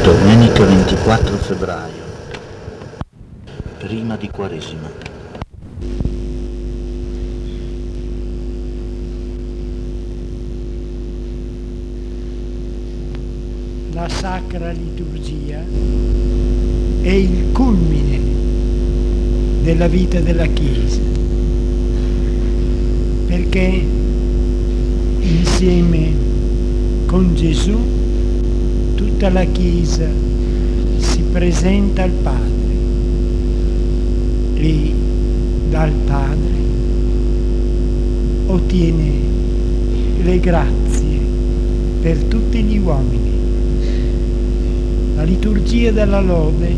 Domenica 24 febbraio, prima di Quaresima. La Sacra Liturgia è il culmine della vita della Chiesa, perché insieme con Gesù tutta la Chiesa si presenta al Padre e dal Padre ottiene le grazie per tutti gli uomini. La liturgia della lode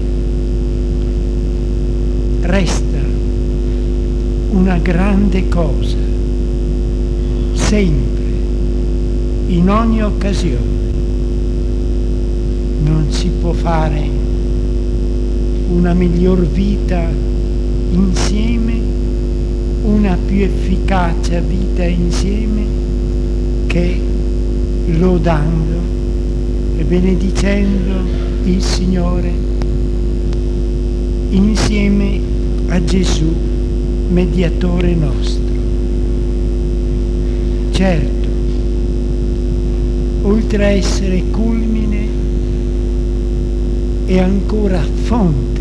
resta una grande cosa, sempre, in ogni occasione. Non si può fare una miglior vita insieme, una più efficace vita insieme che lodando e benedicendo il Signore insieme a Gesù, mediatore nostro. Certo, oltre a essere culmine, è ancora fonte,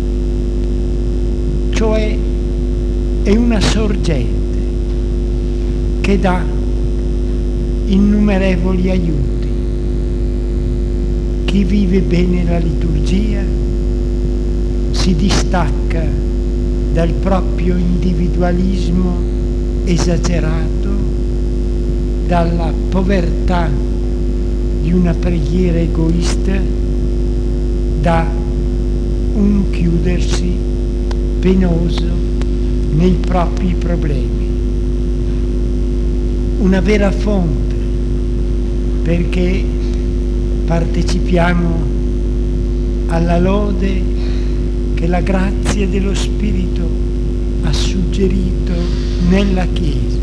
cioè è una sorgente che dà innumerevoli aiuti. Chi vive bene la liturgia si distacca dal proprio individualismo esagerato, dalla povertà di una preghiera egoista, da un chiudersi penoso nei propri problemi. Una vera fonte, perché partecipiamo alla lode che la grazia dello Spirito ha suggerito nella Chiesa,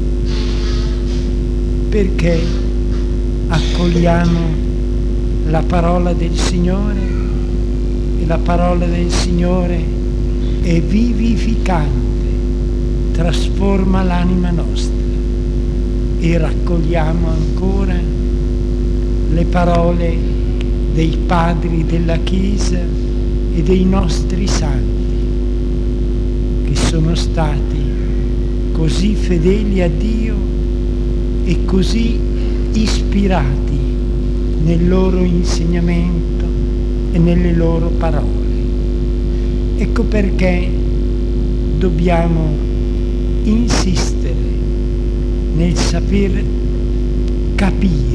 perché accogliamo la parola del Signore e la parola del Signore è vivificante, trasforma l'anima nostra, e raccogliamo ancora le parole dei padri della Chiesa e dei nostri santi, che sono stati così fedeli a Dio e così ispirati nel loro insegnamento e nelle loro parole. Ecco perché dobbiamo insistere nel saper capire,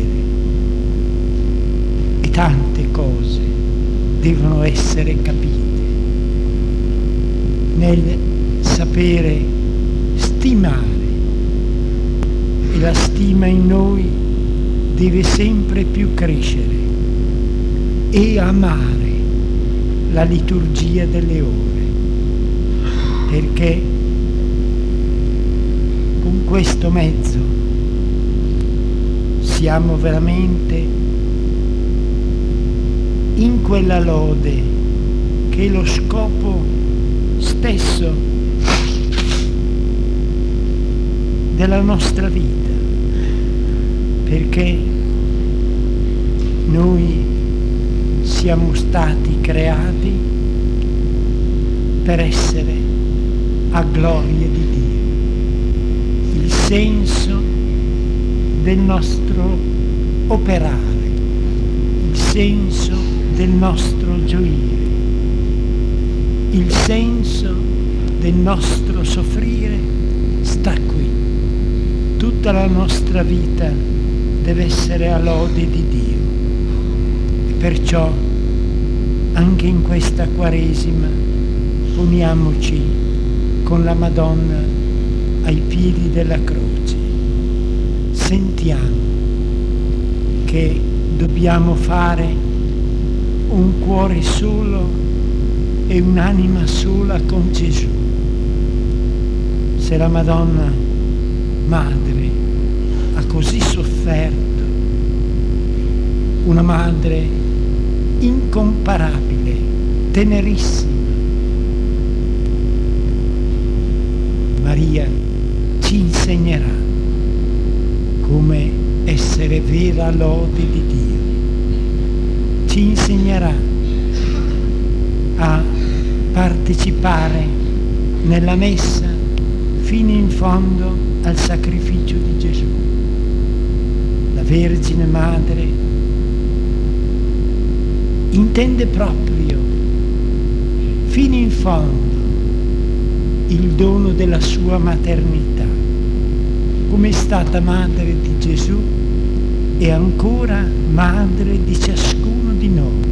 e tante cose devono essere capite, nel sapere stimare, e la stima in noi deve sempre più crescere, e amare la liturgia delle ore, perché con questo mezzo siamo veramente in quella lode che è lo scopo stesso della nostra vita, perché noi siamo stati creati per essere a gloria di Dio. Il senso del nostro operare, il senso del nostro gioire, il senso del nostro soffrire sta qui. Tutta la nostra vita deve essere a lode di Dio, e perciò anche in questa Quaresima poniamoci con la Madonna ai piedi della croce. Sentiamo che dobbiamo fare un cuore solo e un'anima sola con Gesù. Se la Madonna Madre ha così sofferto, una madre incomparabile, tenerissima. Maria ci insegnerà come essere vera lode di Dio. Ci insegnerà a partecipare nella messa fino in fondo al sacrificio di Gesù. La Vergine Madre intende proprio fino in fondo il dono della sua maternità, come è stata madre di Gesù e ancora madre di ciascuno di noi.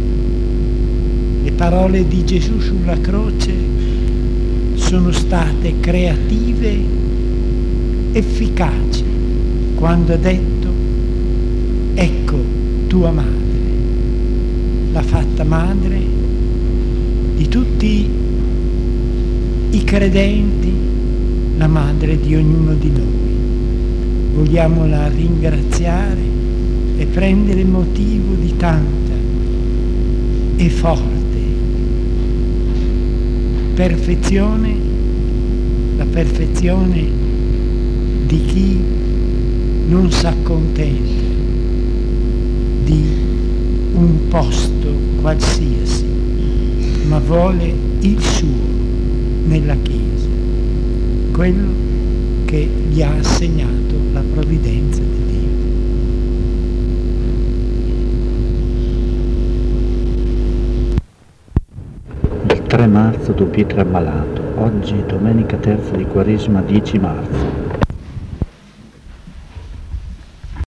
Le parole di Gesù sulla croce sono state creative, efficaci, quando ha detto: ecco tua madre. L'ha fatta madre di tutti i credenti, la madre di ognuno di noi. Vogliamola ringraziare e prendere motivo di tanta e forte perfezione, la perfezione di chi non s'accontenta di un posto qualsiasi, ma vuole il suo nella Chiesa, quello che gli ha assegnato la provvidenza di Il 3 marzo Don Pietro è ammalato. Oggi, domenica terza di Quaresima, 10 marzo.